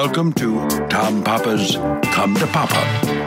Welcome to Tom Papa's Come to Papa.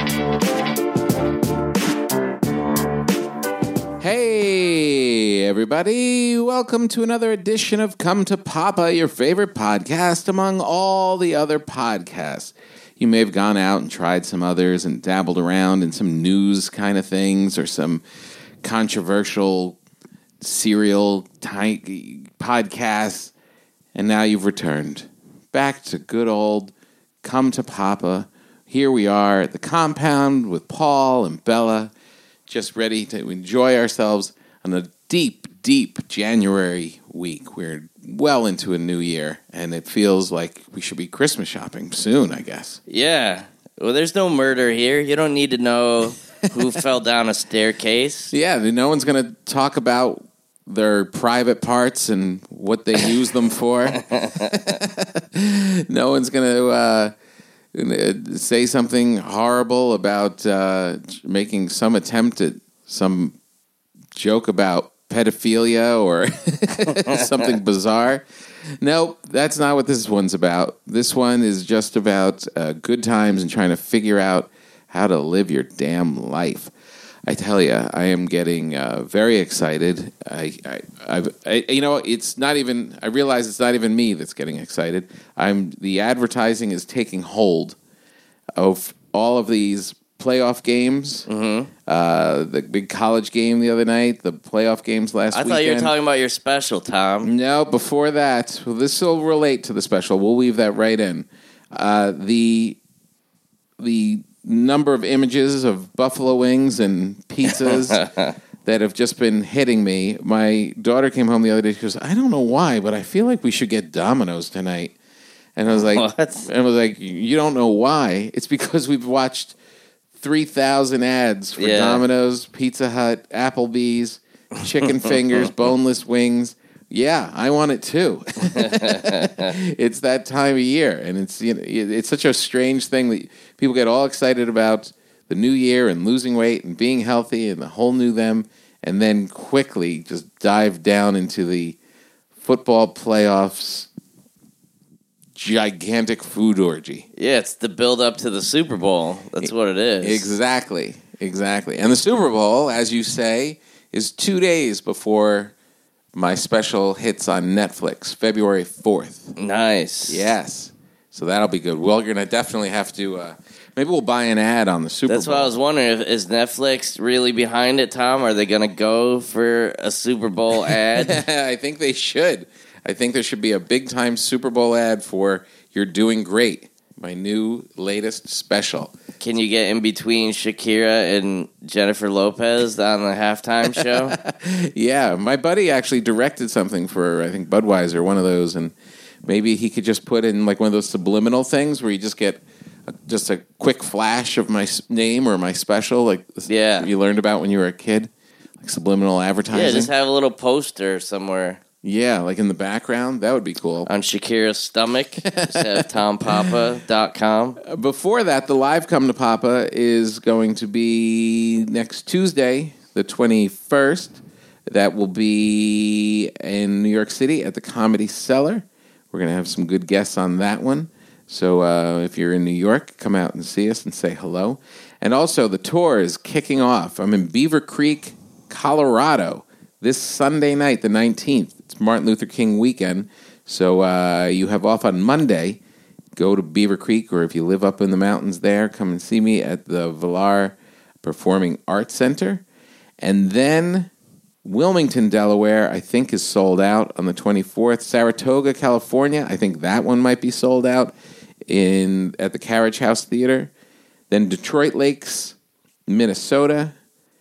Hey, everybody. Welcome to another edition of Come to Papa, your favorite podcast among all the other podcasts. You may have gone out and tried some others and dabbled around in some news kind of things or some controversial serial podcasts, and now you've returned back to good old Come to Papa. Here we are at the compound with Paul and Bella, just ready to enjoy ourselves on a deep, deep January week. We're well into a new year, and it feels like we should be Christmas shopping soon, I guess. Yeah. Well, there's no murder here. You don't need to know who fell down a staircase. Yeah, no one's going to talk about their private parts and what they use them for. No one's going to say something horrible about making some attempt at some joke about pedophilia or something bizarre. Nope, that's not what this one's about. This one is just about good times and trying to figure out how to live your damn life. I tell you, I am getting very excited. It's not even. I realize it's not even me that's getting excited. The advertising is taking hold of all of these playoff games. Mm-hmm. The big college game the other night, the playoff games last weekend. I thought you were talking about your special, Tom. No, before that. Well, this will relate to the special. We'll weave that right in. The number of images of buffalo wings and pizzas that have just been hitting me. My daughter came home the other day. She goes, I don't know why, but I feel like we should get Domino's tonight. And I was like, what? And I was like, you don't know why? It's because we've watched 3,000 ads for Domino's, Pizza Hut, Applebee's, chicken fingers, boneless wings. Yeah, I want it too. It's that time of year, and it's such a strange thing that people get all excited about the new year and losing weight and being healthy and the whole new them, and then quickly just dive down into the football playoffs gigantic food orgy. Yeah, it's the build up to the Super Bowl. That's what it is. Exactly. And the Super Bowl, as you say, is 2 days before my special hits on Netflix, February 4th. Nice. Yes. So that'll be good. Well, you're going to definitely have to, maybe we'll buy an ad on the Super Bowl. That's what I was wondering. Is Netflix really behind it, Tom? Are they going to go for a Super Bowl ad? I think they should. I think there should be a big-time Super Bowl ad for You're Doing Great, my new latest special. Can you get in between Shakira and Jennifer Lopez on the halftime show? Yeah, my buddy actually directed something for, I think, Budweiser, one of those, and maybe he could just put in like one of those subliminal things where you just get just a quick flash of my name or my special, like you learned about when you were a kid, like subliminal advertising. Yeah, just have a little poster somewhere. Yeah, like in the background. That would be cool. On Shakira's stomach. Just have tompapa.com. Before that, the live Come to Papa is going to be next Tuesday, the 21st. That will be in New York City at the Comedy Cellar. We're going to have some good guests on that one. So if you're in New York, come out and see us and say hello. And also, the tour is kicking off. I'm in Beaver Creek, Colorado, this Sunday night, the 19th. It's Martin Luther King weekend, so you have off on Monday. Go to Beaver Creek, or if you live up in the mountains there, come and see me at the Villar Performing Arts Center. And then Wilmington, Delaware, I think is sold out on the 24th. Saratoga, California, I think that one might be sold out at the Carriage House Theater. Then Detroit Lakes, Minnesota,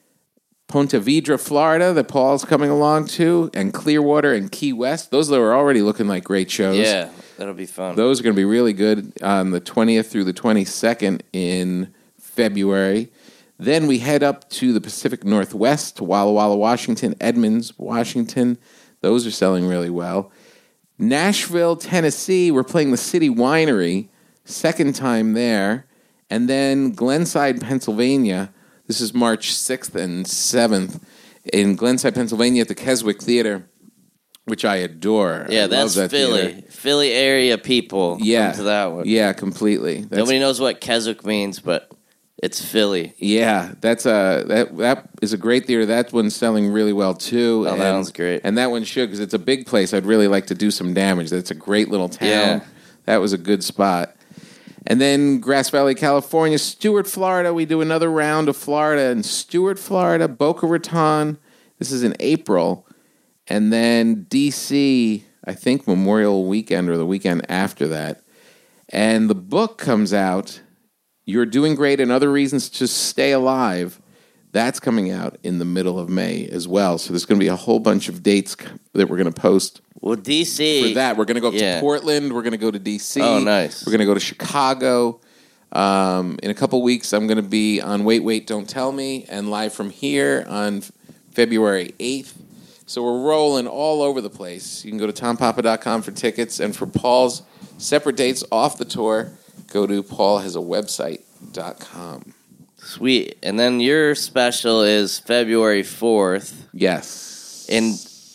Ponte Vedra, Florida, that Paul's coming along to, and Clearwater and Key West. Those are already looking like great shows. Yeah, that'll be fun. Those are going to be really good on the 20th through the 22nd in February. Then we head up to the Pacific Northwest, to Walla Walla, Washington, Edmonds, Washington. Those are selling really well. Nashville, Tennessee, we're playing the City Winery, second time there. And then Glenside, Pennsylvania. This is March 6th and 7th in Glenside, Pennsylvania at the Keswick Theater. which I adore. Yeah, I that's love that Philly. theater. Philly area people come to that one. Yeah, completely. Nobody knows what Keswick means, but it's Philly. Yeah, that is a great theater. That one's selling really well too. Oh, that one's great. And that one should, because it's a big place. I'd really like to do some damage. It's a great little town. Yeah. That was a good spot. And then Grass Valley, California, Stuart, Florida. We do another round of Florida in Stuart, Florida, Boca Raton. This is in April. And then D.C., I think Memorial Weekend or the weekend after that. And the book comes out, You're Doing Great and Other Reasons to Stay Alive. That's coming out in the middle of May as well. So there's going to be a whole bunch of dates that we're going to post. Well, D.C. For that, we're going to go to Portland. We're going to go to D.C. Oh, nice. We're going to go to Chicago. In a couple weeks, I'm going to be on Wait, Wait, Don't Tell Me and Live From Here on February 8th. So we're rolling all over the place. You can go to tompapa.com for tickets. And for Paul's separate dates off the tour, go to paulhasawebsite.com. Sweet. And then your special is February 4th. Yes. And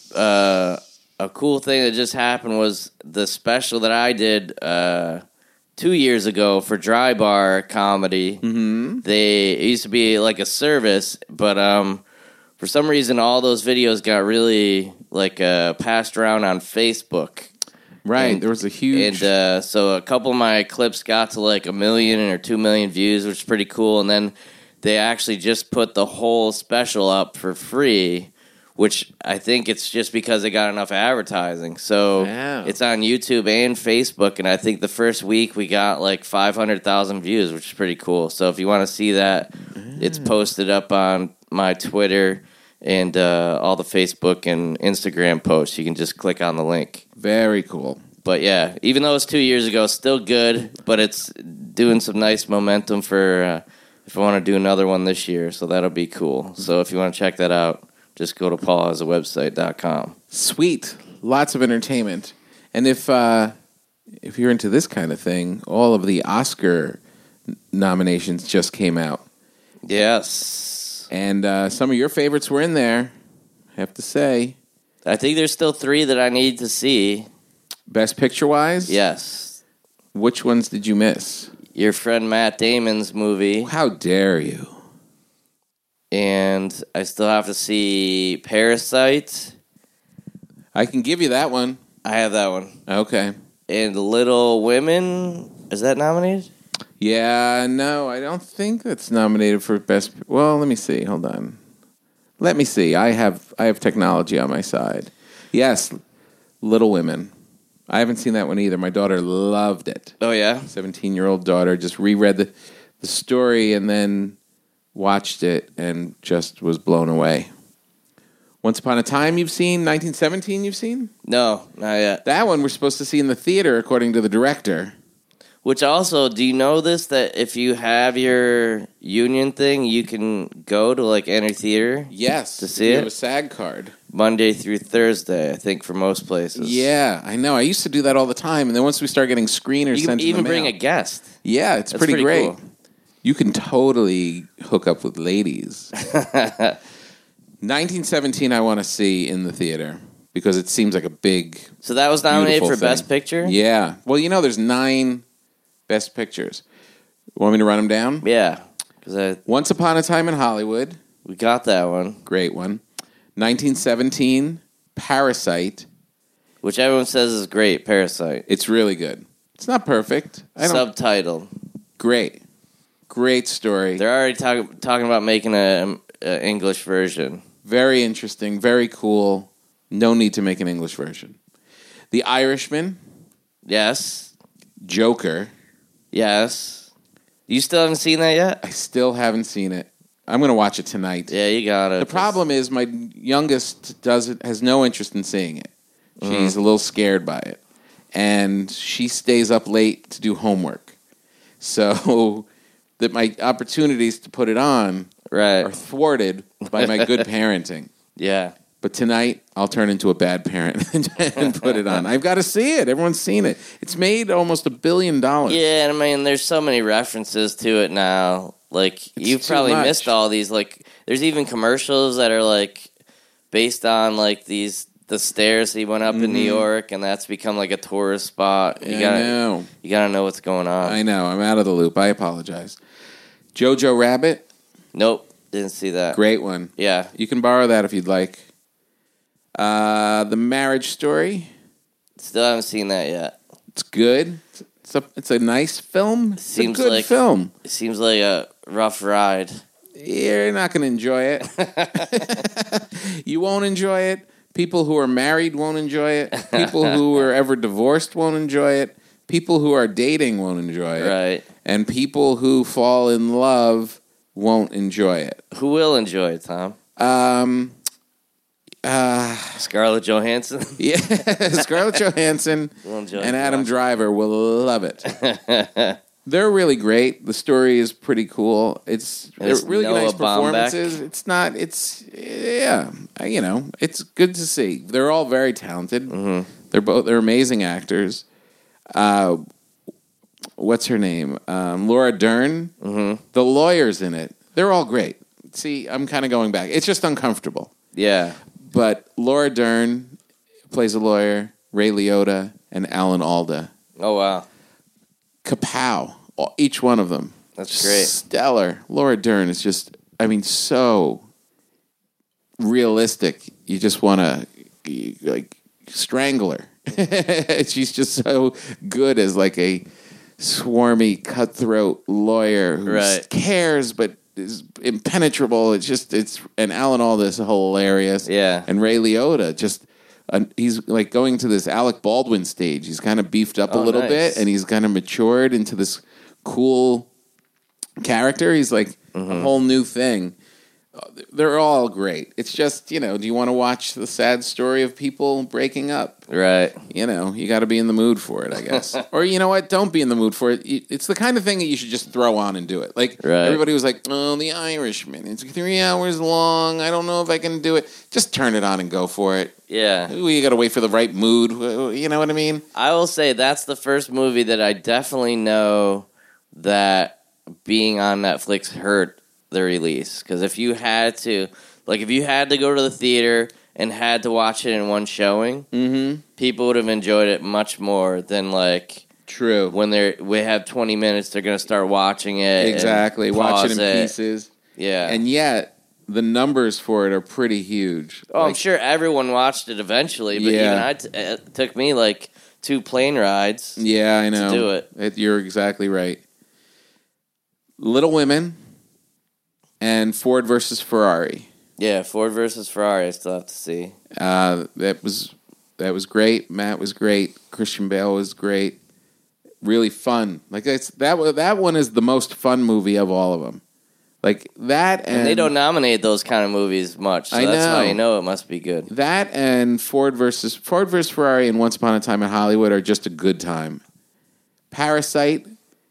a cool thing that just happened was the special that I did 2 years ago for Dry Bar Comedy. Mm-hmm. It used to be like a service, but for some reason all those videos got really passed around on Facebook. Right, and there was a huge... And so a couple of my clips got to 1 million or 2 million views, which is pretty cool. And then they actually just put the whole special up for free, which I think it's just because they got enough advertising. So It's on YouTube and Facebook, and I think the first week we got 500,000 views, which is pretty cool. So if you want to see that, it's posted up on my Twitter and all the Facebook and Instagram posts. You can just click on the link. Very cool. But yeah, even though it's 2 years ago, still good, but it's doing some nice momentum for if I want to do another one this year, so that'll be cool. So if you want to check that out, just go to paulhasawebsite.com. Sweet. Lots of entertainment. And if you're into this kind of thing, all of the Oscar nominations just came out. Yes. And some of your favorites were in there, I have to say. I think there's still 3 that I need to see. Best Picture-wise? Yes. Which ones did you miss? Your friend Matt Damon's movie. How dare you? And I still have to see Parasite. I can give you that one. I have that one. Okay. And Little Women, is that nominated? Yeah, no, I don't think that's nominated for best. Well, let me see. Hold on. Let me see. I have technology on my side. Yes, Little Women. I haven't seen that one either. My daughter loved it. Oh, yeah? 17-year-old daughter just reread the story and then watched it and just was blown away. Once Upon a Time you've seen? 1917 you've seen? No, not yet. That one we're supposed to see in the theater, according to the director. Which also, do you know this, that if you have your union thing, you can go to any theater? Yes. To see you it? have a SAG card. Monday through Thursday, I think, for most places. Yeah, I know. I used to do that all the time, and then once we start getting screeners You sent can even in the mail, bring a guest. Yeah, it's That's pretty great. cool. You can totally hook up with ladies. 1917 I want to see in the theater because it seems like a big, So that was nominated for beautiful Best thing. Picture? Yeah. Well, there's 9 Best Pictures. Want me to run them down? Yeah. Because Once Upon a Time in Hollywood. we got that one. Great one. 1917, Parasite. Which everyone says is great, Parasite. It's really good. It's not perfect. Subtitled. Great. Great story. They're already talking about making an English version. Very interesting. Very cool. No need to make an English version. The Irishman. Yes. Joker. Yes. You still haven't seen that yet? I still haven't seen it. I'm going to watch it tonight. Yeah, you got it. The problem is my youngest has no interest in seeing it. She's a little scared by it. And she stays up late to do homework. So that my opportunities to put it on are thwarted by my good parenting. Yeah. But tonight, I'll turn into a bad parent and put it on. I've got to see it. Everyone's seen it. It's made almost $1 billion. Yeah, and I mean, there's so many references to it now. You've probably missed all these. There's even commercials that are based on these the stairs he went up in New York, and that's become like a tourist spot. I know. You gotta know what's going on. I know. I'm out of the loop. I apologize. Jojo Rabbit. Nope, didn't see that. Great one. Yeah. You can borrow that if you'd like. The Marriage Story. Still haven't seen that yet. It's good. It's a nice film. It's a good film. It seems like a rough ride. You're not going to enjoy it. You won't enjoy it. People who are married won't enjoy it. People who were ever divorced won't enjoy it. People who are dating won't enjoy it. Right. And people who fall in love won't enjoy it. Who will enjoy it, Tom? Scarlett Johansson? Yeah, Scarlett Johansson and Adam Driver will love it. They're really great. The story is pretty cool. They're really nice performances. It's not. It's it's good to see. They're all very talented. Mm-hmm. They're amazing actors. What's her name? Laura Dern. Mm-hmm. The lawyers in it. They're all great. See, I'm kind of going back. It's just uncomfortable. Yeah. But Laura Dern plays a lawyer, Ray Liotta, and Alan Alda. Oh, wow. Kapow. Each one of them. That's great. Stellar. Laura Dern is just, so realistic. You just want to, strangle her. She's just so good as, a swarmy, cutthroat lawyer who cares, but is impenetrable. And Alan Alda is hilarious. Yeah. And Ray Liotta he's going to this Alec Baldwin stage. He's kind of beefed up a little bit, and he's kind of matured into this cool character. He's a whole new thing. They're all great. It's just, do you want to watch the sad story of people breaking up? Right. You got to be in the mood for it, I guess. Or you know what? Don't be in the mood for it. It's the kind of thing that you should just throw on and do it. Everybody was like, oh, The Irishman. It's 3 hours long. I don't know if I can do it. Just turn it on and go for it. Yeah. You got to wait for the right mood. You know what I mean? I will say that's the first movie that I definitely know that being on Netflix hurt the release. Because if you had to go to the theater and had to watch it in one showing, people would have enjoyed it much more than True. When we have 20 minutes, they're going to start watching it. Exactly. Watch it in pieces. Yeah. And yet, the numbers for it are pretty huge. Oh, I'm sure everyone watched it eventually, but even it took me 2 plane rides. Yeah, I know. To do it. You're exactly right. Little Women and Ford versus Ferrari. Yeah, Ford versus Ferrari. I still have to see. That was great. Matt was great. Christian Bale was great. Really fun. That one is the most fun movie of all of them. And they don't nominate those kind of movies much. So that's how you know it must be good. That and Ford versus Ferrari and Once Upon a Time in Hollywood are just a good time. Parasite,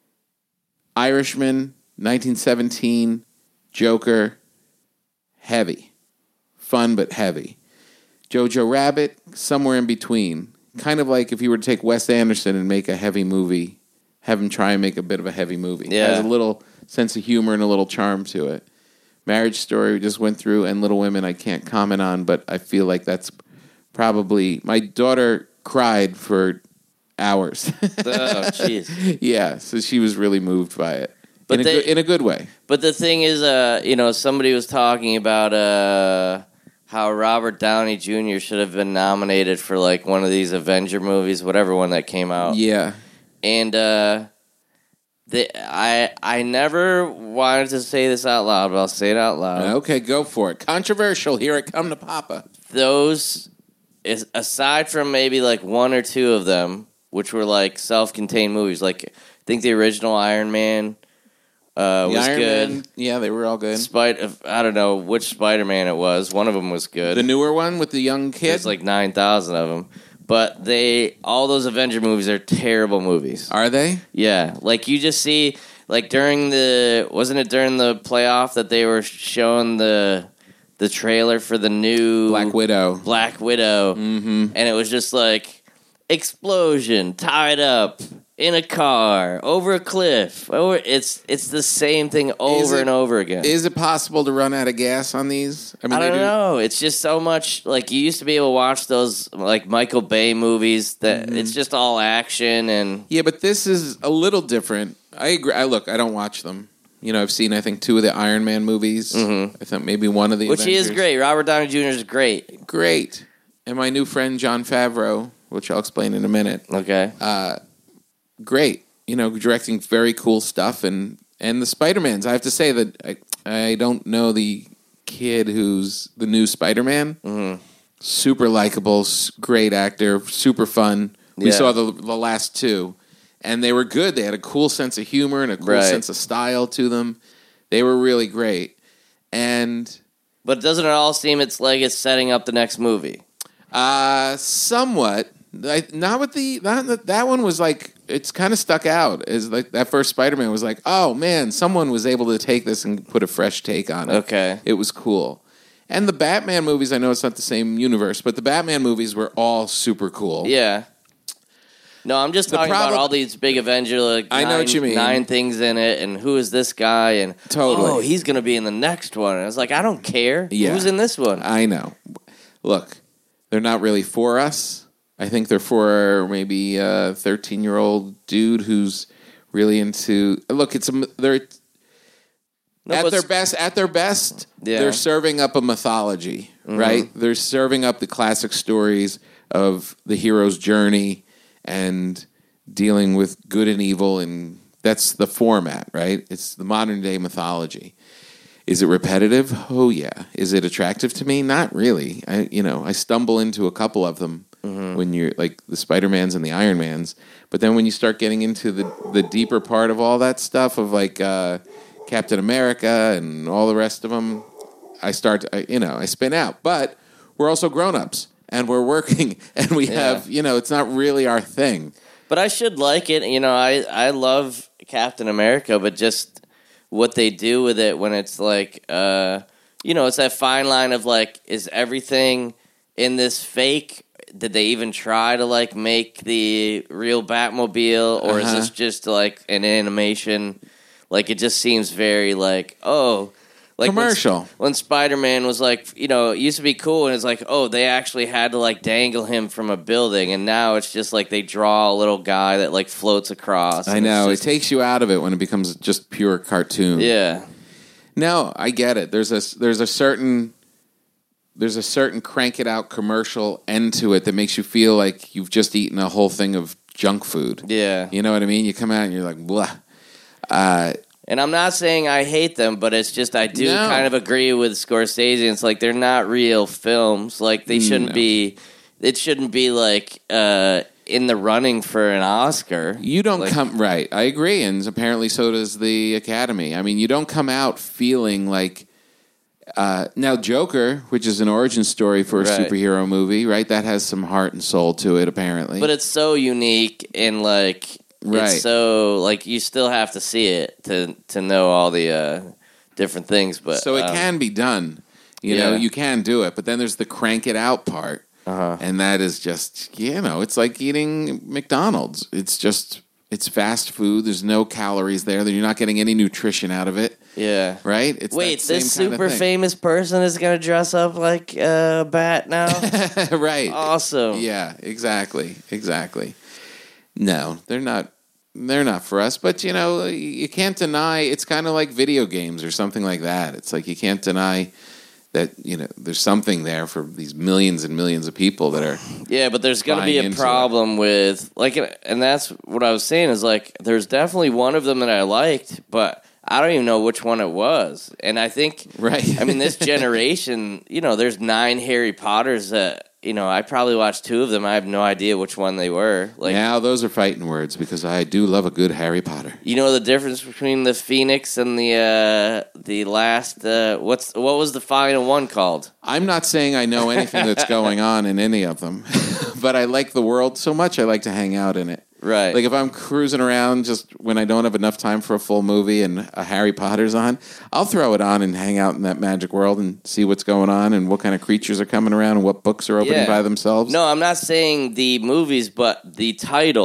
Irishman, 1917, Joker, heavy. Fun but heavy. Jojo Rabbit, somewhere in between. Kind of like if you were to take Wes Anderson and make a heavy movie, have him try and make a bit of a heavy movie. Yeah. It has a little sense of humor and a little charm to it. Marriage Story we just went through, and Little Women I can't comment on, but I feel like that's probably... My daughter cried for hours. Oh, jeez. Yeah, so she was really moved by it. But in a good way. But the thing is, somebody was talking about how Robert Downey Jr. should have been nominated for one of these Avenger movies, whatever one that came out. Yeah. And I never wanted to say this out loud, but I'll say it out loud. Okay, go for it. Controversial. Here it come to Papa. Those, aside from maybe 1 or 2 of them, which were self-contained movies, I think the original Iron Man was Iron good. Man, yeah, they were all good. I don't know which Spider-Man it was. One of them was good. The newer one with the young kid? There's 9,000 of them. But all those Avenger movies are terrible movies. Are they? Yeah. You just see, during wasn't it during the playoff that they were showing the trailer for the new Black Widow. Mm-hmm. And it was just explosion, tied up, in a car, over a cliff. It's the same thing over and over again. Is it possible to run out of gas on these? I don't know. It's just so much. Like, you used to be able to watch those like Michael Bay movies that it's just all action and. Yeah, but this is a little different. I agree. I don't watch them. You know, I've seen, I think, 2 of the Iron Man movies. Mm-hmm. I think maybe one of the Which Avengers. He is great. Robert Downey Jr. is great. Great. And my new friend, Jon Favreau, which I'll explain in a minute. Okay. Great. You know, directing very cool stuff. And the Spider-Mans, I have to say that I don't know the kid who's the new Spider-Man. Mm-hmm. Super likable, great actor, super fun. We saw the last 2. And they were good. They had a cool sense of humor and a cool sense of style to them. They were really great. But doesn't it all seem it's setting up the next movie? Somewhat. That one was like, it's kind of stuck out. Is like that first Spider-Man was like, oh man, someone was able to take this and put a fresh take on it. Okay. It was cool. And the Batman movies, I know it's not the same universe, but the Batman movies were all super cool. Yeah. No, I'm just talking about all these big Avengers. I know what you mean. 9 things in it, and who is this guy? And totally. Oh, he's going to be in the next one. And I was like, I don't care. Yeah. Who's in this one? I know. Look, they're not really for us. I think they're for maybe a 13-year-old dude who's really into. Look, they're at their best. Yeah. They're serving up a mythology, right? They're serving up the classic stories of the hero's journey and dealing with good and evil, and that's the format, right? It's the modern day mythology. Is it repetitive? Oh yeah. Is it attractive to me? Not really. I stumble into a couple of them when you're like the Spider-Mans and the Iron Mans, but then when you start getting into the deeper part of all that stuff of like Captain America and all the rest of them, I spin out. But we're also grown-ups. And we're working, and we have, it's not really our thing. But I should like it. I love Captain America, but just what they do with it when it's like, it's that fine line of like, is everything in this fake? Did they even try to like make the real Batmobile, or is this just like an animation? Like, it just seems very like, like commercial. When Spider-Man was like, it used to be cool, and it's like, oh, they actually had to like dangle him from a building, and now it's just like they draw a little guy that like floats across. I know, it takes you out of it when it becomes just pure cartoon. Yeah. No, I get it. There's a certain crank it out commercial end to it that makes you feel like you've just eaten a whole thing of junk food. Yeah. You know what I mean? You come out and you're like, blah. And I'm not saying I hate them, but it's just I do kind of agree with Scorsese. It's like they're not real films. Like they shouldn't be. It shouldn't be like in the running for an Oscar. You don't come right. I agree, and apparently so does the Academy. I mean, you don't come out feeling like. Now, Joker, which is an origin story for a superhero movie, right? That has some heart and soul to it, apparently. But it's so unique and like. Right. It's so like you still have to see it to know all the different things, but so it can be done. You know, you can do it, but then there's the crank it out part, and that is just it's like eating McDonald's. It's fast food. There's no calories there. You're not getting any nutrition out of it. Yeah, right. It's wait, this super famous person is going to dress up like a bat now, right? Awesome. Yeah, exactly. No, they're not. They're not for us, but you can't deny it's kind of like video games or something like that. It's like you can't deny that there's something there for these millions and millions of people that are. Yeah, but there's going to be a problem with like, and that's what I was saying is like, there's definitely one of them that I liked, but I don't even know which one it was. And I think, right? I mean, this generation, there's 9 Harry Potters that. I probably watched 2 of them. I have no idea which one they were. Like now, those are fighting words because I do love a good Harry Potter. You know the difference between the Phoenix and the last. What was the final one called? I'm not saying I know anything that's going on in any of them, but I like the world so much. I like to hang out in it. Right. Like if I'm cruising around just when I don't have enough time for a full movie and a Harry Potter's on, I'll throw it on and hang out in that magic world and see what's going on and what kind of creatures are coming around and what books are opening by themselves. No, I'm not saying the movies, but the titles.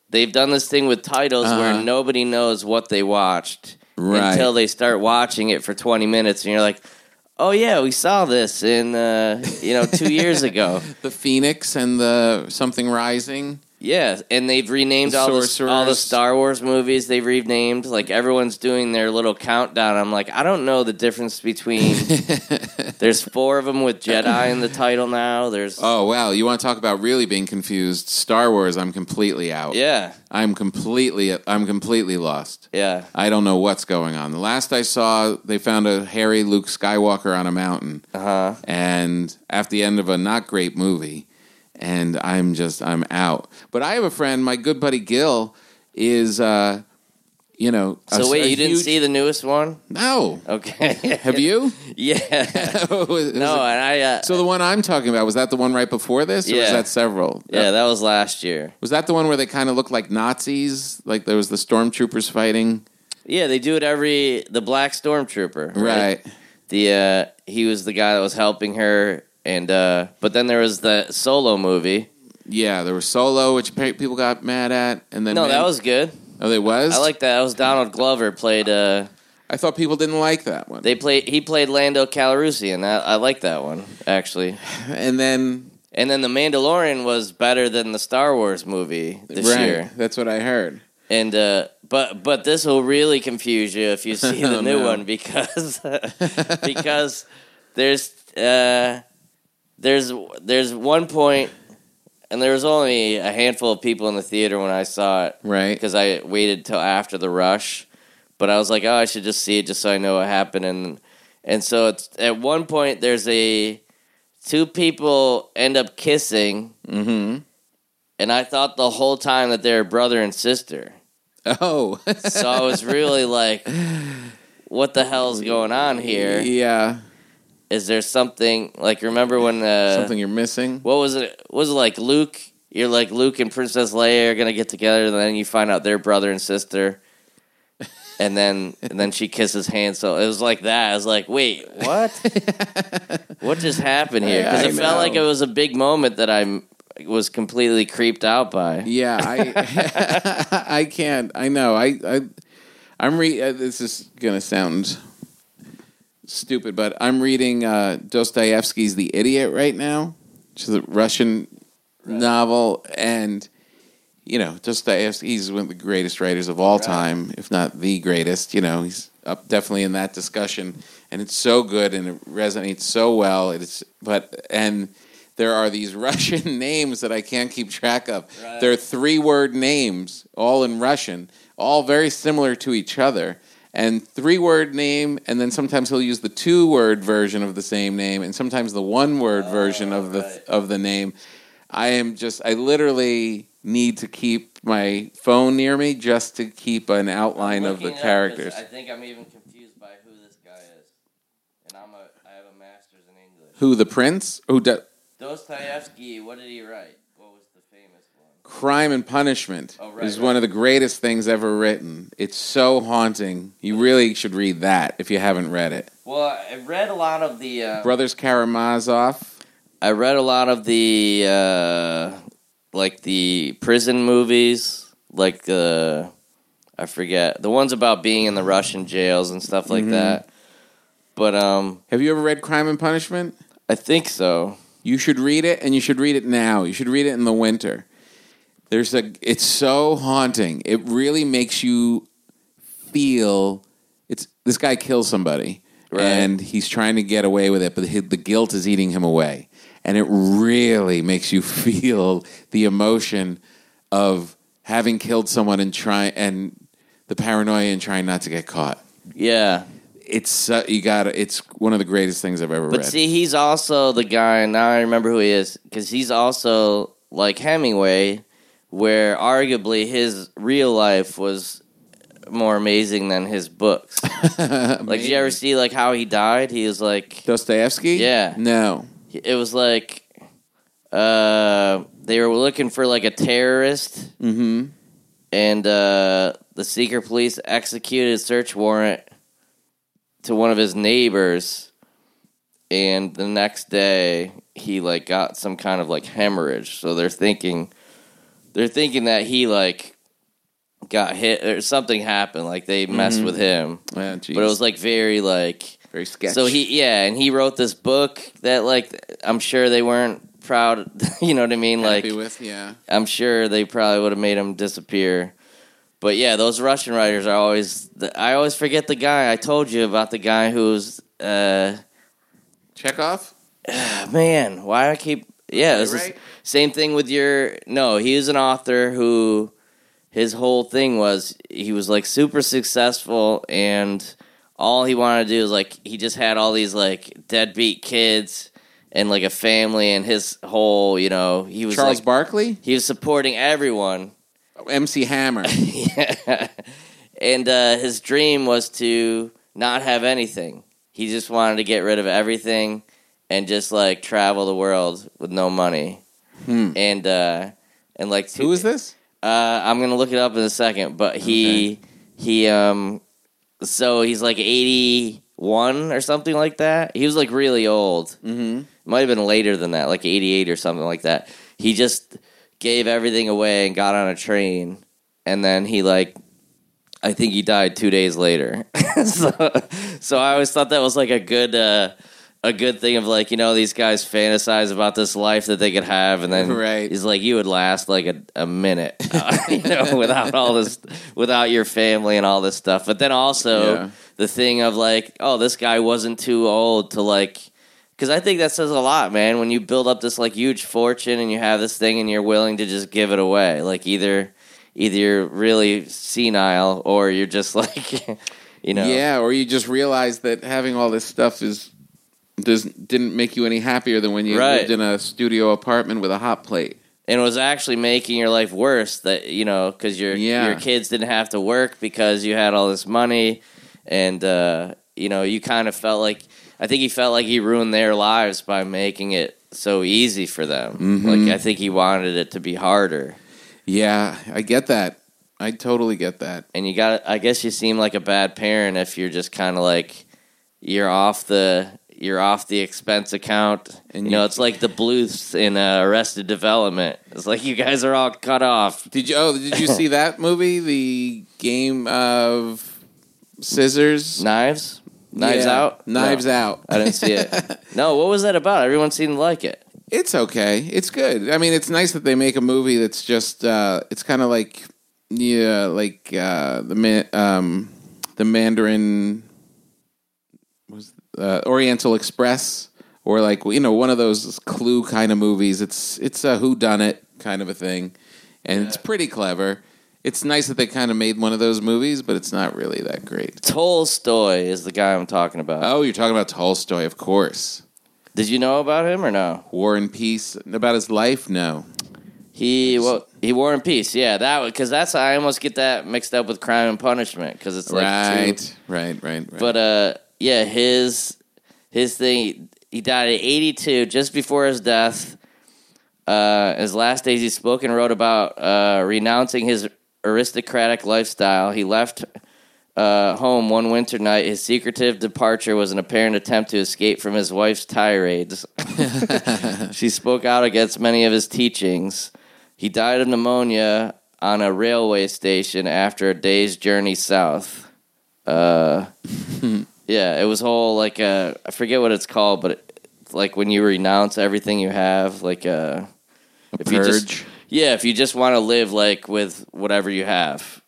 they've done this thing with titles where nobody knows what they watched until they start watching it for 20 minutes, and you're like, oh yeah, we saw this in 2 years ago. The Phoenix and the Something Rising. Yeah, and they've renamed all the Star Wars movies. They've renamed, like, everyone's doing their little countdown. I'm like, I don't know the difference between. There's 4 of them with Jedi in the title now. Oh wow, you want to talk about really being confused? Star Wars, I'm completely out. Yeah, I'm completely lost. Yeah, I don't know what's going on. The last I saw, they found a hairy Luke Skywalker on a mountain, and at the end of a not great movie. And I'm out. But I have a friend, my good buddy Gil, is, So wait, you didn't see the newest one? No. Okay. Have you? Yeah. So the one I'm talking about, was that the one right before this? Or was that several? Yeah, that was last year. Was that the one where they kind of looked like Nazis? Like there was the stormtroopers fighting? Yeah, they do it the Black Stormtrooper. Right. He was the guy that was helping her. And but then there was the Solo movie. Yeah, there was Solo, which people got mad at, and then that was good. Oh, it was. I like that. It was Donald Glover played. I thought people didn't like that one. He played Lando Calrissian. I like that one actually. And then The Mandalorian was better than the Star Wars movie this year. That's what I heard. And but this will really confuse you if you see the new one because there's one point, and there was only a handful of people in the theater when I saw it. Right. Because I waited till after the rush. But I was like, I should just see it just so I know what happened. And so it's, at one point, there's two people end up kissing. Mm-hmm. And I thought the whole time that they were brother and sister. Oh. So I was really like, what the hell's going on here? Yeah. Is there something, like, remember when... something you're missing? What was it? Was it like Luke? You're like, Luke and Princess Leia are going to get together, and then you find out they're brother and sister. And then she kisses Han. So it was like that. I was like, wait, what? What just happened here? Because it felt like it was a big moment that I was completely creeped out by. Yeah, I can't. I know. I'm this is going to sound... stupid, but I'm reading Dostoevsky's The Idiot right now, which is a Russian novel, and Dostoevsky, he's one of the greatest writers of all time, if not the greatest. He's up definitely in that discussion, and it's so good and it resonates so well. And there are these Russian names that I can't keep track of. Right. They're 3-word names, all in Russian, all very similar to each other. And 3-word name, and then sometimes he'll use the 2-word version of the same name, and sometimes the 1-word version of the name. I literally need to keep my phone near me just to keep an outline of the characters. I think I'm even confused by who this guy is, and I have a master's in English. Who, the prince? Dostoevsky. What did he write? Crime and Punishment is one of the greatest things ever written. It's so haunting. You really should read that if you haven't read it. Well, I read a lot of the... Brothers Karamazov. I read a lot of the, the prison movies. I forget. The ones about being in the Russian jails and stuff like that. But, have you ever read Crime and Punishment? I think so. You should read it, and you should read it now. You should read it in the winter. It's so haunting. It really makes you feel this guy kills somebody, and he's trying to get away with it, but the guilt is eating him away, and it really makes you feel the emotion of having killed someone and the paranoia and trying not to get caught. Yeah, it's one of the greatest things I've ever read. But see, he's also the guy, and now I remember who he is, because he's also like Hemingway, where arguably his real life was more amazing than his books. Like, did you ever see like how he died? He was like Dostoevsky? Yeah. No. It was like they were looking for like a terrorist, and the secret police executed a search warrant to one of his neighbors, and the next day he like got some kind of like hemorrhage. So they're thinking that he like got hit or something happened. Like they messed with him, geez. but it was like very sketchy. So he wrote this book that like I'm sure they weren't proud. You know what I mean? Happy Like with, yeah. I'm sure they probably would have made him disappear. But yeah, those Russian writers are always. I always forget the guy. I told you about the guy who's Chekhov? man. Why I keep yeah. It's Right? the same thing with your. No, he was an author who his whole thing was he was like super successful and all he wanted to do is like he just had all these like deadbeat kids and like a family and his whole he was Charles like, Barkley? he was supporting everyone. MC Hammer. Yeah. And his dream was to not have anything. He just wanted to get rid of everything and just like travel the world with no money. And like Who is this? I'm gonna look it up in a second, but he so he's like 81 or something like that. He was like really old. Mm-hmm. Might have been later than that, like 88 or something like that. He just gave everything away and got on a train, and then he I think he died 2 days later. so I always thought that was like a good thing of like, these guys fantasize about this life that they could have, and then right. he's like, you would last like a minute, without all this, without your family and all this stuff. But then also the thing of like, oh, this guy wasn't too old to like, because I think that says a lot, man. When you build up this like huge fortune and you have this thing and you're willing to just give it away, like either you're really senile or you're just like, Yeah, or you just realize that having all this stuff didn't make you any happier than when you lived in a studio apartment with a hot plate. And it was actually making your life worse that, because your kids didn't have to work because you had all this money. And, you kind of felt like, I think he felt like he ruined their lives by making it so easy for them. Mm-hmm. Like, I think he wanted it to be harder. Yeah, I get that. I totally get that. And I guess you seem like a bad parent if you're just kind of like, you're off the expense account. And it's like the Bluths in Arrested Development. It's like you guys are all cut off. Did you see that movie, The Game of Scissors? Knives Out? Knives Out. I didn't see it. No, what was that about? Everyone seemed to like it. It's okay. It's good. I mean, it's nice that they make a movie that's just, it's kind of like, the Mandarin, Oriental Express, or like, one of those Clue kind of movies. It's a whodunit kind of a thing, and it's pretty clever. It's nice that they kind of made one of those movies, but it's not really that great. Tolstoy is the guy I'm talking about. Oh, you're talking about Tolstoy, of course. Did you know about him or no? War and Peace. About his life? No. He War and Peace. Yeah, because I almost get that mixed up with Crime and Punishment because it's like right. But his thing. He died at 82, just before his death. His last days, he spoke and wrote about renouncing his aristocratic lifestyle. He left home one winter night. His secretive departure was an apparent attempt to escape from his wife's tirades. She spoke out against many of his teachings. He died of pneumonia on a railway station after a day's journey south. Yeah, it was whole like I forget what it's called, but it's like when you renounce everything you have, like a purge. If you just want to live like with whatever you have.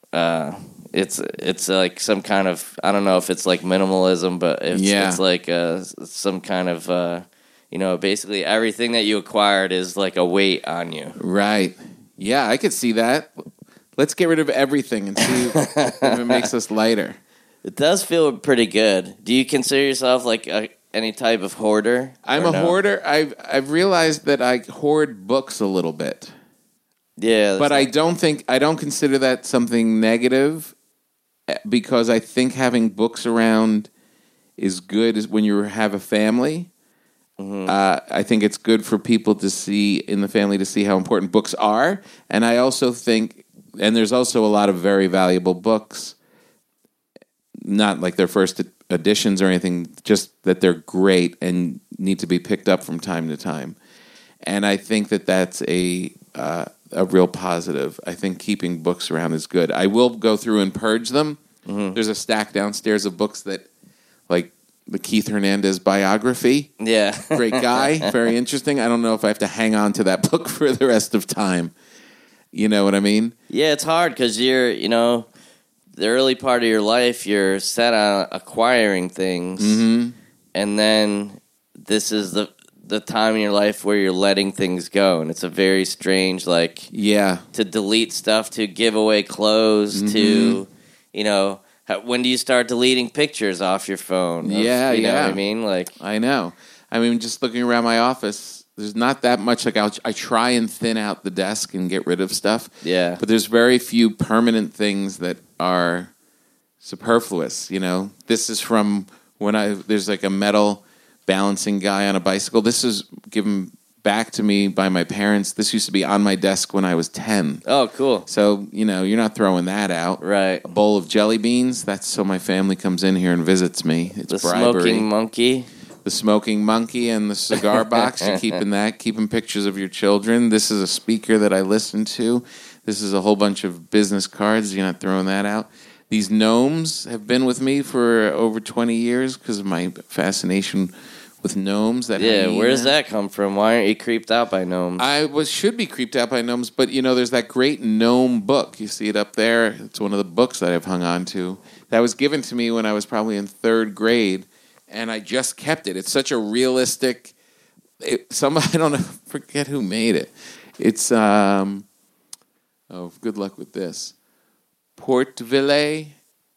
It's like some kind of, I don't know if it's like minimalism, but it's like some kind of, basically everything that you acquired is like a weight on you. Right. Yeah, I could see that. Let's get rid of everything and see if it makes us lighter. It does feel pretty good. Do you consider yourself like any type of hoarder? I'm a hoarder. I've realized that I hoard books a little bit. Yeah. But I don't consider that something negative, because I think having books around is good when you have a family. Mm-hmm. I think it's good for people to see in the family to see how important books are. And I also think, and there's also a lot of very valuable books, not like their first editions or anything, just that they're great and need to be picked up from time to time. And I think that that's a real positive. I think keeping books around is good. I will go through and purge them. Mm-hmm. There's a stack downstairs of books that, like the Keith Hernandez biography. Yeah. Great guy. Very interesting. I don't know if I have to hang on to that book for the rest of time. You know what I mean? Yeah, it's hard because you're, the early part of your life, you're set on acquiring things. Mm-hmm. And then this is the time in your life where you're letting things go. And it's a very strange, to delete stuff, to give away clothes, to, when do you start deleting pictures off your phone? You know what I mean? I know. I mean, just looking around my office, there's not that much. I try and thin out the desk and get rid of stuff. Yeah. But there's very few permanent things that are superfluous. This is from when there's like a metal balancing guy on a bicycle. This is given back to me by my parents. This used to be on my desk when I was 10. Oh, cool. So, you're not throwing that out. Right. A bowl of jelly beans, that's so my family comes in here and visits me. It's the bribery. Smoking monkey. The smoking monkey and the cigar box. You're keeping pictures of your children. This is a speaker that I listen to. This is a whole bunch of business cards. You're not throwing that out. These gnomes have been with me for over 20 years because of my fascination with gnomes. Where does that come from? Why aren't you creeped out by gnomes? I should be creeped out by gnomes, but there's that great gnome book. You see it up there. It's one of the books that I've hung on to. That was given to me when I was probably in 3rd grade, and I just kept it. It's such a realistic. I don't know, forget who made it. It's good luck with this. Portville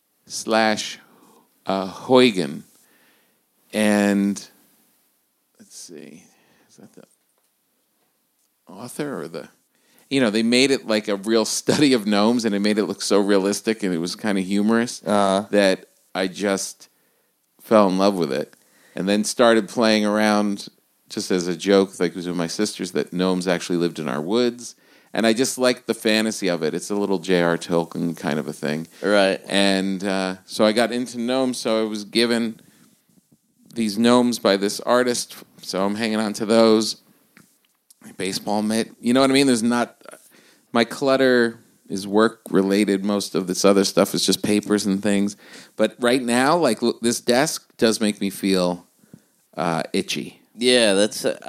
/ Huygen, and let's see, is that the author or the? They made it like a real study of gnomes, and it made it look so realistic, and it was kind of humorous that I just fell in love with it, and then started playing around just as a joke, like it was with my sisters, that gnomes actually lived in our woods. And I just liked the fantasy of it. It's a little J.R. Tolkien kind of a thing. Right. And so I got into gnomes, so I was given these gnomes by this artist, so I'm hanging on to those. My baseball mitt. You know what I mean? My clutter is work-related. Most of this other stuff is just papers and things. But right now, look, this desk does make me feel itchy. Yeah,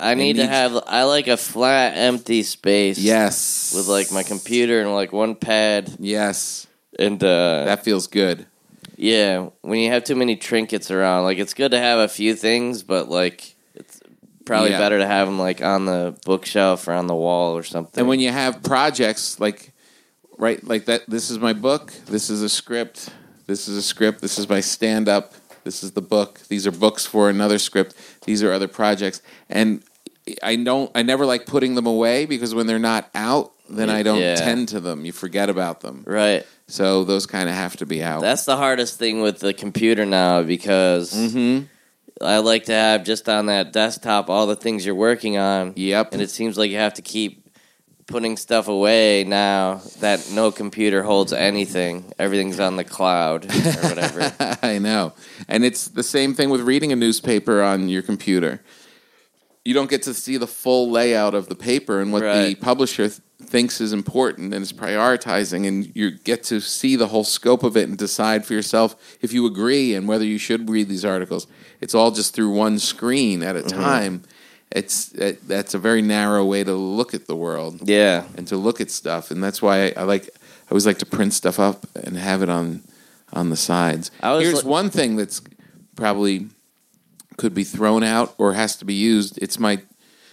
I like a flat, empty space. Yes. With my computer and one pad. Yes. And that feels good. Yeah, when you have too many trinkets around, it's good to have a few things, but it's probably better to have them on the bookshelf or on the wall or something. And when you have projects like that, this is my book, this is a script, this is my stand-up. This is the book. These are books for another script. These are other projects. And I never like putting them away because when they're not out, then I don't tend to them. You forget about them. Right. So those kind of have to be out. That's the hardest thing with the computer now because I like to have just on that desktop all the things you're working on. Yep. And it seems like you have to keep putting stuff away now that no computer holds anything. Everything's on the cloud or whatever. I know. And it's the same thing with reading a newspaper on your computer. You don't get to see the full layout of the paper and what the publisher thinks is important and is prioritizing, and you get to see the whole scope of it and decide for yourself if you agree and whether you should read these articles. It's all just through one screen at a time. That's a very narrow way to look at the world. Yeah. And to look at stuff. And that's why I always like to print stuff up and have it on the sides. Here's one thing that's probably could be thrown out or has to be used. It's my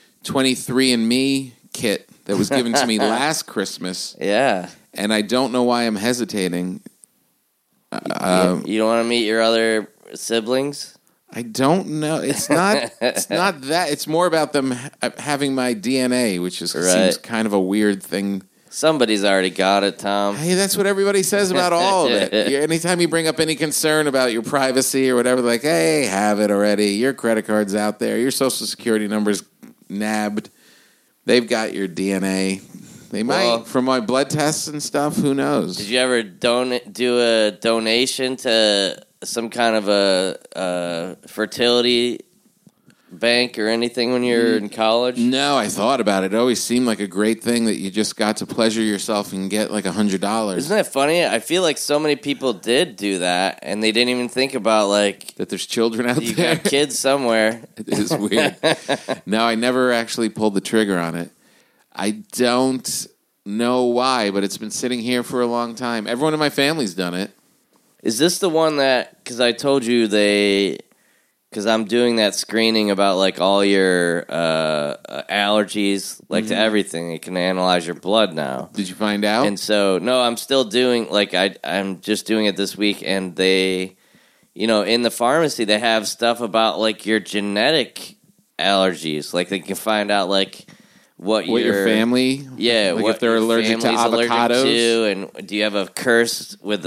23andMe kit that was given to me last Christmas. Yeah. And I don't know why I'm hesitating. You don't want to meet your other siblings? I don't know. It's not. It's not that. It's more about them having my DNA, which seems kind of a weird thing. Somebody's already got it, Tom. Hey, that's what everybody says about all of it. Anytime you bring up any concern about your privacy or whatever, like, hey, have it already. Your credit card's out there. Your social security number's nabbed. They've got your DNA. They might, from my blood tests and stuff. Who knows? Did you ever do a donation to some kind of a fertility bank or anything when you're in college? No, I thought about it. It always seemed like a great thing that you just got to pleasure yourself and get like $100. Isn't that funny? I feel like so many people did do that, and they didn't even think about, like, that there's children out you there. got kids somewhere. It is weird. No, I never actually pulled the trigger on it. I don't know why, but it's been sitting here for a long time. Everyone in my family's done it. Is this the one that, because I told you because I'm doing that screening about, like, all your allergies, like, to everything. It can analyze your blood now. Did you find out? And so, no, I'm still doing, like, I'm just doing it this week, and they, in the pharmacy, they have stuff about, like, your genetic allergies. Like, they can find out, like, what your family, yeah, like what if they're your allergic to family's avocados, allergic to, and do you have a curse with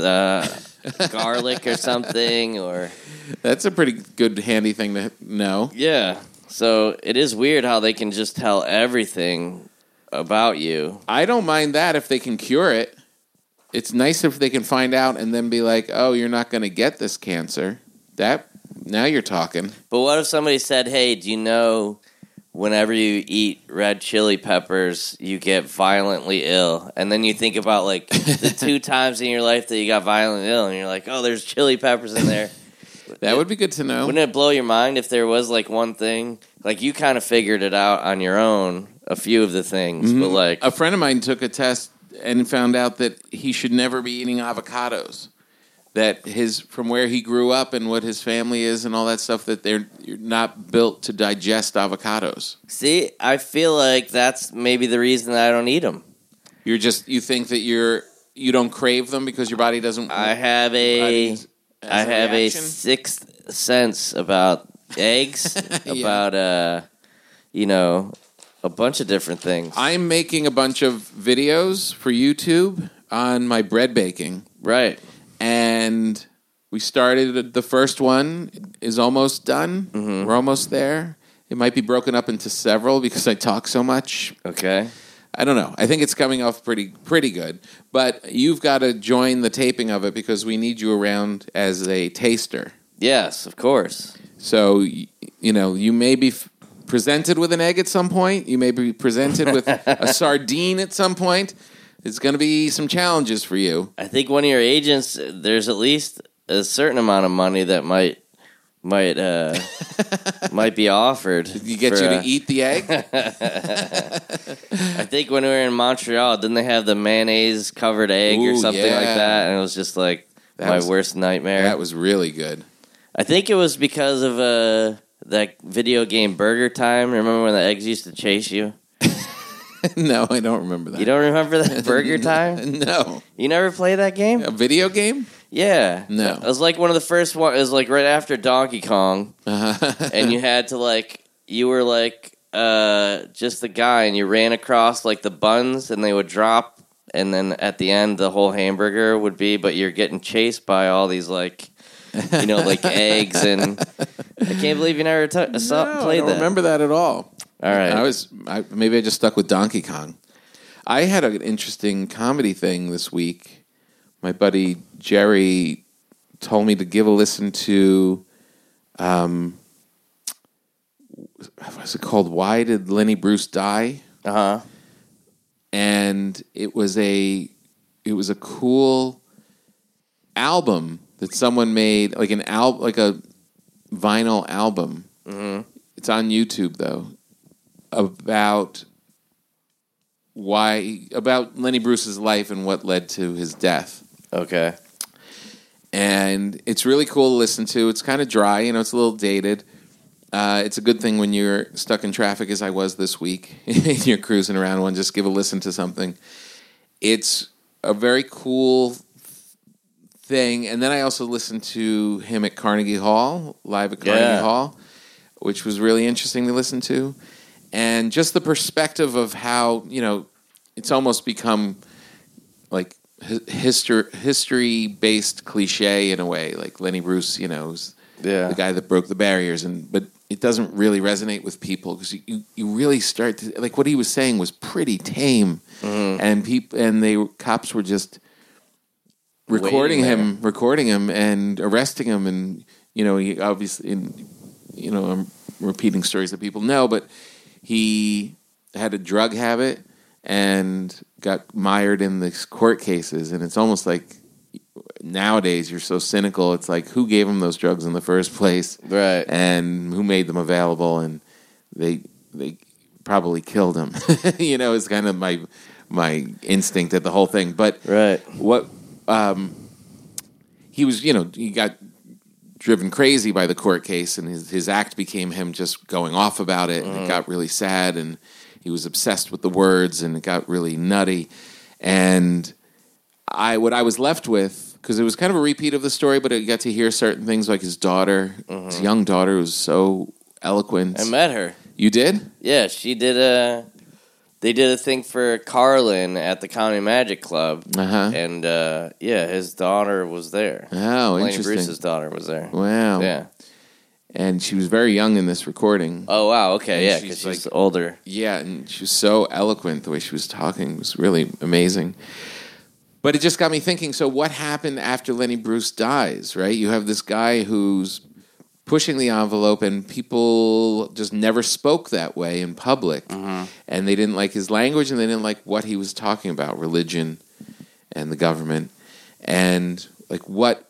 garlic or something, or that's a pretty good handy thing to know. yeah. So it is weird how they can just tell everything about you. I don't mind that if they can cure it. It's nice if they can find out and then be like, "Oh, you're not going to get this cancer." That now you're talking. But what if somebody said, "Hey, do you know?" Whenever you eat red chili peppers, you get violently ill. And then you think about, like, the 2 times in your life that you got violently ill, and you're like, oh, there's chili peppers in there. That would be good to know. Wouldn't it blow your mind if there was, like, one thing? Like, you kind of figured it out on your own, a few of the things. But, like, a friend of mine took a test and found out that he should never be eating avocados. That from where he grew up and what his family is and all that stuff, that you're not built to digest avocados. see, I feel like that's maybe the reason that I don't eat them. You think that you don't crave them because your body doesn't. I have a reaction? sixth sense about eggs, about a bunch of different things. I'm making a bunch of videos for YouTube on my bread baking. Right. And we started, the first one is almost done. Mm-hmm. We're almost there. It might be broken up into several because I talk so much. Okay. I don't know. I think it's coming off pretty good. But you've got to join the taping of it because we need you around as a taster. Yes, of course. So, you may be presented with an egg at some point. You may be presented with a sardine at some point. It's going to be some challenges for you. I think one of your agents, there's at least a certain amount of money that might be offered. You get you to eat the egg? I think when we were in Montreal, didn't they have the mayonnaise covered egg or something like that? And it was just like my worst nightmare. That was really good. I think it was because of that video game Burger Time. Remember when the eggs used to chase you? No, I don't remember that. You don't remember that Burger Time? No. You never played that game? A video game? Yeah. No. It was like one of the first ones. It was like right after Donkey Kong. And you had to you were just the guy and you ran across like the buns and they would drop. And then at the end, the whole hamburger would be, but you're getting chased by all these like eggs. And I can't believe you never played that. I don't remember that at all. All right. Maybe I just stuck with Donkey Kong. I had an interesting comedy thing this week. My buddy Jerry told me to give a listen to, what's it called? Why Did Lenny Bruce Die? Uh-huh. And it was a cool album that someone made, like like a vinyl album. Mm-hmm. It's on YouTube though. About Lenny Bruce's life and what led to his death. Okay. And it's really cool to listen to. It's kind of dry, it's a little dated. It's a good thing when you're stuck in traffic, as I was this week. You're cruising around one, just give a listen to something. It's a very cool thing. And then I also listened to him at Carnegie Hall, live at Carnegie Hall, which was really interesting to listen to. And just the perspective of how, it's almost become like history-based cliche in a way. Like Lenny Bruce, is the guy that broke the barriers. But it doesn't really resonate with people because you really start to, like what he was saying was pretty tame. Mm-hmm. And cops were just recording him and arresting him. And, he obviously, repeating stories that people know, but he had a drug habit and got mired in these court cases, and it's almost like nowadays you're so cynical. It's like, who gave him those drugs in the first place, Right. and who made them available, and they probably killed him. Is kind of my instinct at the whole thing. But Right. what he was, he got driven crazy by the court case, and his act became him just going off about it, and it got really sad, and he was obsessed with the words, and it got really nutty. And what I was left with, because it was kind of a repeat of the story, but I got to hear certain things, like his daughter, his young daughter, was so eloquent. I met her. You did? Yeah, she did they did a thing for Carlin at the Comedy Magic Club, and his daughter was there. Oh, Lenny interesting. Bruce's daughter was there. Wow. Yeah. And she was very young in this recording. Oh, wow, okay, And yeah, because she's she's older. Yeah, and she was so eloquent. The way she was talking was really amazing. But it just got me thinking, so what happened after Lenny Bruce dies, right? You have this guy who's pushing the envelope, and people just never spoke that way in public. And they didn't like his language, and they didn't like what he was talking about, religion and the government. And like, what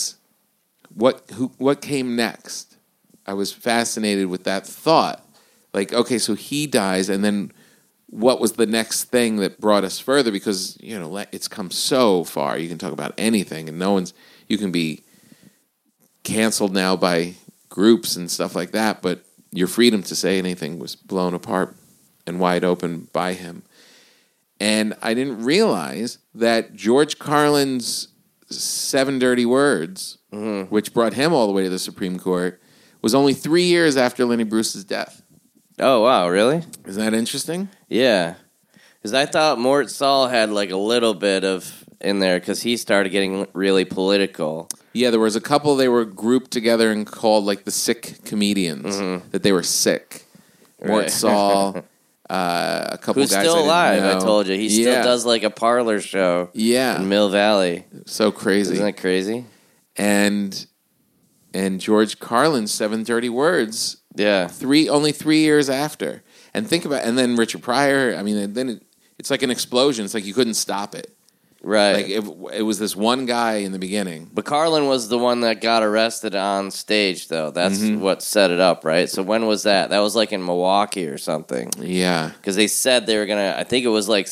came next? I was fascinated with that thought. Like, okay, so he dies, and then what was the next thing that brought us further? Because, it's come so far. You can talk about anything, and you can be canceled now by groups and stuff like that, but your freedom to say anything was blown apart and wide open by him. And I didn't realize that George Carlin's 7 Dirty Words, which brought him all the way to the Supreme Court, was only 3 years after Lenny Bruce's death. Oh, wow, really? Isn't that interesting? Yeah. Because I thought Mort Saul had like a little bit of in there because he started getting really political. Yeah, there was a couple, they were grouped together and called like the sick comedians, that they were sick. Mort Right. Saul, a couple Who's guys still I didn't alive, know. I told you. He still does like a parlor show in Mill Valley. So crazy. Isn't that crazy? And George Carlin's 7 Dirty Words, Yeah. only 3 years after. And think about, and then Richard Pryor, I mean, then it's like an explosion. It's like you couldn't stop it. Right. Like it was this one guy in the beginning. But Carlin was the one that got arrested on stage, though. That's what set it up, right? So when was that? That was like in Milwaukee or something. Yeah. Because they said they were going to, I think it was like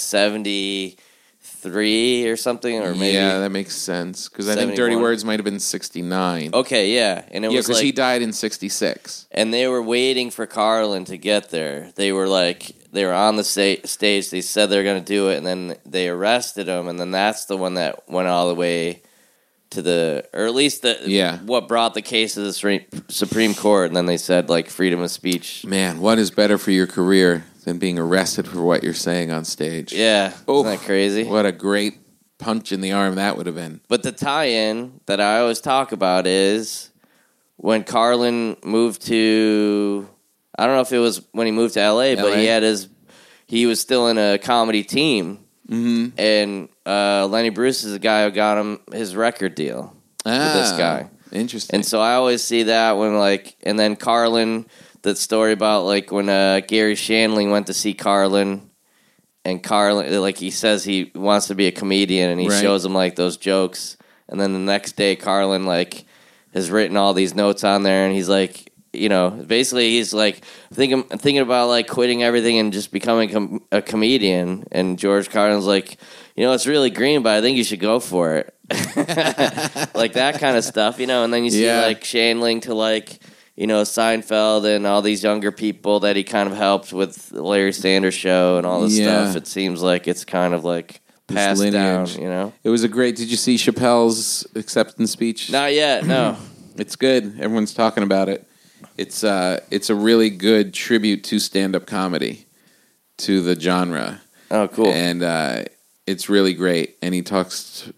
73 or something, or maybe. Yeah, that makes sense. Because I think Dirty 71. Words might have been 69. Okay, yeah. And it was because like, he died in 66. and they were waiting for Carlin to get there. They were on the stage. They said they were going to do it, and then they arrested him, and then that's the one that went all the way to or at least what brought the case to the Supreme Court, and then they said, like, freedom of speech. Man, what is better for your career than being arrested for what you're saying on stage? Yeah, isn't that crazy? What a great punch in the arm that would have been. But the tie-in that I always talk about is when Carlin moved to... I don't know if it was when he moved to L.A., but he was still in a comedy team, and Lenny Bruce is the guy who got him his record deal with this guy. Interesting. And so I always see that when, like, and then Carlin, that story about, like, when Gary Shandling went to see Carlin, and Carlin, like, he says he wants to be a comedian, and he shows him, like, those jokes, and then the next day Carlin, like, has written all these notes on there, and he's like, basically he's like, thinking about like quitting everything and just becoming a comedian. And George Carlin's like, it's really green, but I think you should go for it. Like that kind of stuff, And then you see like Shandling to like, Seinfeld and all these younger people that he kind of helped with the Larry Sanders Show and all this stuff. It seems like it's kind of like passed down, It was did you see Chappelle's acceptance speech? Not yet, no. It's good. Everyone's talking about it. It's a really good tribute to stand-up comedy, to the genre. Oh, cool! And it's really great. And he talks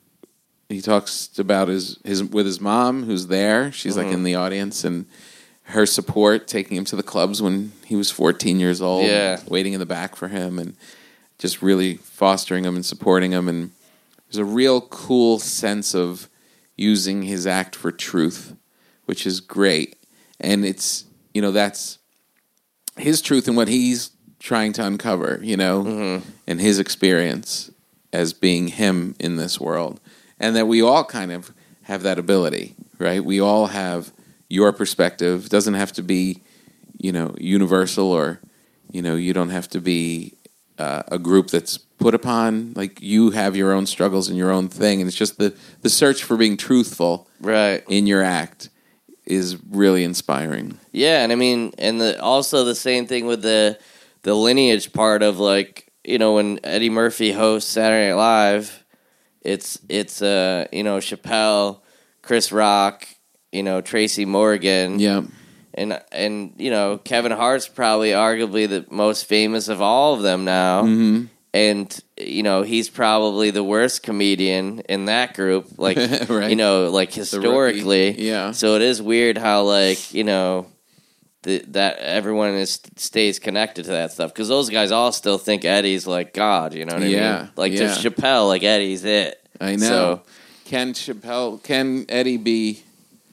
about his with his mom, who's there. She's like in the audience, and her support, taking him to the clubs when he was 14 years old, waiting in the back for him, and just really fostering him and supporting him. And there's a real cool sense of using his act for truth, which is great. And it's, that's his truth and what he's trying to uncover, and his experience as being him in this world. And that we all kind of have that ability, right? We all have your perspective. It doesn't have to be, universal, or, you don't have to be a group that's put upon. Like, you have your own struggles and your own thing. And it's just the search for being truthful right in your act is really inspiring. Yeah, and I mean, and also the same thing with the lineage part of, like, when Eddie Murphy hosts Saturday Night Live, it's Chappelle, Chris Rock, Tracy Morgan, Yeah. and Kevin Hart's probably arguably the most famous of all of them now. Mm-hmm. And, he's probably the worst comedian in that group, like, right. like historically. Yeah. So it is weird how, like, that everyone stays connected to that stuff. Because those guys all still think Eddie's, like, God, you know what I mean? Like, to Chappelle, like, Eddie's it. I know. So, can Eddie be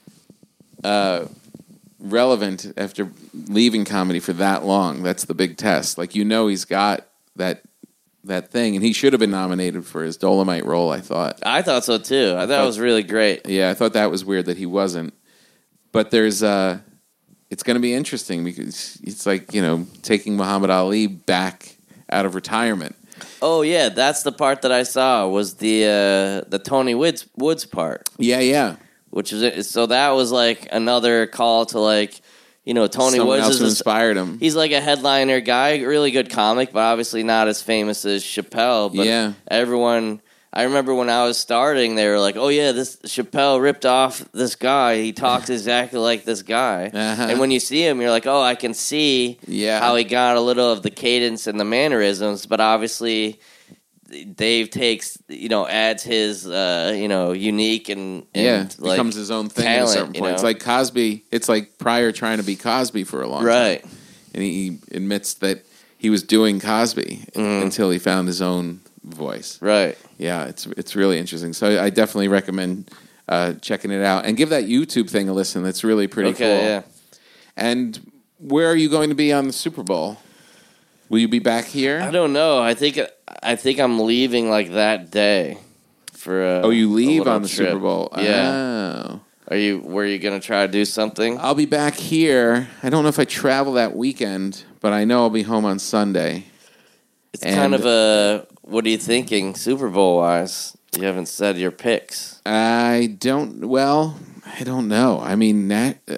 relevant after leaving comedy for that long? That's the big test. Like, he's got that thing, and he should have been nominated for his Dolomite role, I thought. I thought so, too. I thought it was really great. Yeah, I thought that was weird that he wasn't. But there's it's going to be interesting because it's like, taking Muhammad Ali back out of retirement. Oh, yeah, that's the part that I saw was the Tony Woods part. Yeah. Which is so that was like another call to, like, Tony Someone Woods else is who inspired him. He's like a headliner guy, really good comic, but obviously not as famous as Chappelle. But everyone, I remember when I was starting, they were like, "Oh yeah, this Chappelle ripped off this guy. He talks exactly like this guy." Uh-huh. And when you see him, you're like, "Oh, I can see how he got a little of the cadence and the mannerisms." But obviously, Dave takes, adds his, unique and like, becomes his own thing talent, at a certain point. It's like Cosby. It's like Pryor trying to be Cosby for a long right. time. And he admits that he was doing Cosby until he found his own voice. Right. Yeah, it's really interesting. So I definitely recommend checking it out. And give that YouTube thing a listen. That's really pretty cool. Yeah. And where are you going to be on the Super Bowl? Will you be back here? I don't know. I think I'm leaving like that day for you leave on the trip. Super Bowl? Yeah. Oh. Were you going to try to do something? I'll be back here. I don't know if I travel that weekend, but I know I'll be home on Sunday. It's kind of what are you thinking Super Bowl wise? You haven't said your picks. I don't know. I mean,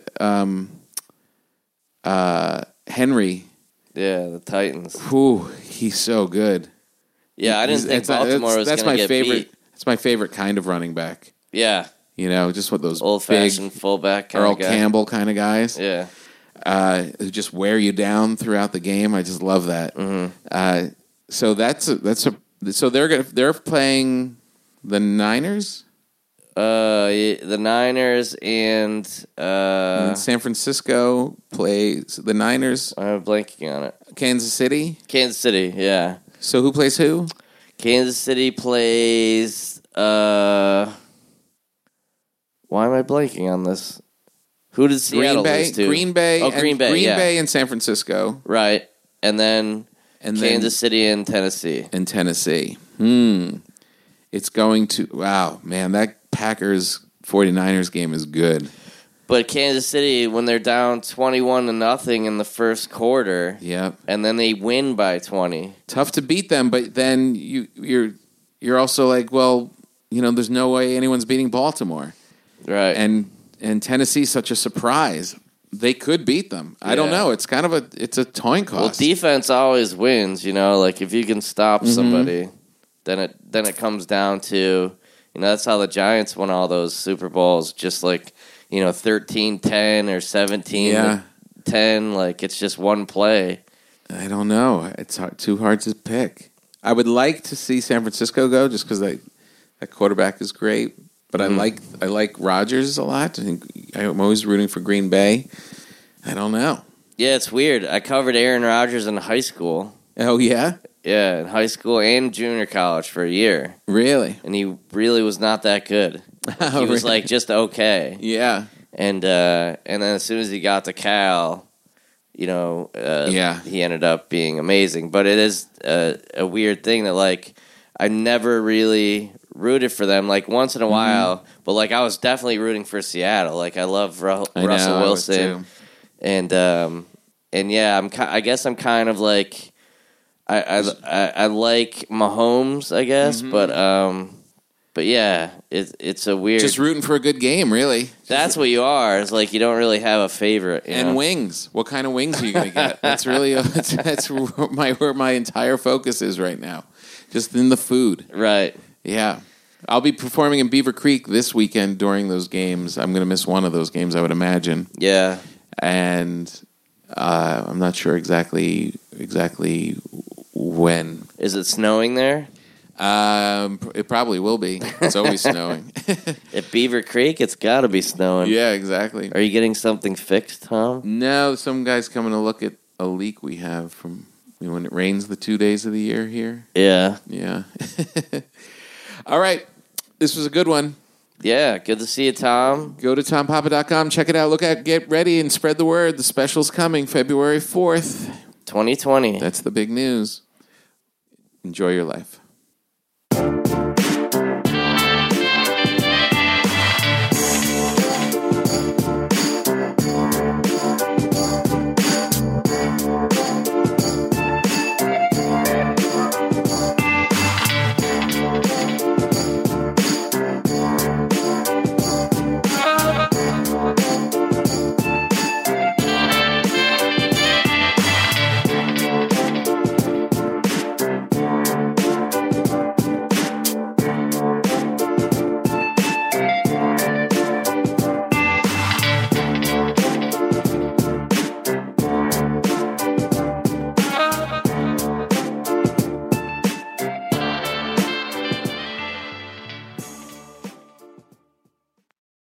Henry. Yeah, the Titans. Whew, he's so good. Yeah, I didn't think Baltimore was going to get beat. That's my favorite kind of running back. Yeah. Just what those old-fashioned fullback kind Earl of guy. Campbell kind of guys. Yeah. Who just wear you down throughout the game. I just love that. Mm-hmm. So so they're playing the Niners. The Niners and San Francisco plays the Niners. I'm blanking on it. Kansas City. Kansas City, yeah. So who plays who? Kansas City plays. Why am I blanking on this? Who did Seattle lose to? Green Bay. Green Bay. Green Bay and San Francisco. Right, and then Kansas City and Tennessee. It's going to man, that Packers 49ers game is good. But Kansas City, when they're down 21-0 in the first quarter, and then they win by 20, tough to beat them. But then you're also like, well, there's no way anyone's beating Baltimore, right? And Tennessee's such a surprise. They could beat them. I don't know. It's kind of it's a coin cost. Well, defense always wins. Like if you can stop somebody, then it comes down to that's how the Giants won all those Super Bowls. Just like 13-10 or 17-10. Like it's just one play. I don't know. It's too hard to pick. I would like to see San Francisco go just because that quarterback is great. But I like Rodgers a lot. I think I'm always rooting for Green Bay. I don't know. Yeah, it's weird. I covered Aaron Rodgers in high school. Oh, yeah? Yeah, in high school and junior college for a year. Really? And he really was not that good. He was like just okay. Yeah. And then as soon as he got to Cal, he ended up being amazing. But it is a weird thing that, like, I never really rooted for them, like, once in a while. But, like, I was definitely rooting for Seattle. Like, I love Russell Wilson. And yeah, I guess I'm kind of like, I like Mahomes, I guess, but yeah, it's a weird. Just rooting for a good game, really. That's what you are. It's like you don't really have a favorite. And wings. What kind of wings are you going to get? That's really that's where my entire focus is right now. Just in the food. Right. Yeah. I'll be performing in Beaver Creek this weekend during those games. I'm going to miss one of those games, I would imagine. Yeah. And I'm not sure exactly when. Is it snowing there? It probably will be. It's always snowing. At Beaver Creek, it's got to be snowing. Yeah, exactly. Are you getting something fixed, Tom? No, some guy's coming to look at a leak we have from when it rains the 2 days of the year here. Yeah. Yeah. All right. This was a good one. Yeah, good to see you, Tom. Go to tompapa.com, check it out, get ready, and spread the word. The special's coming February 4th. 2020. That's the big news. Enjoy your life.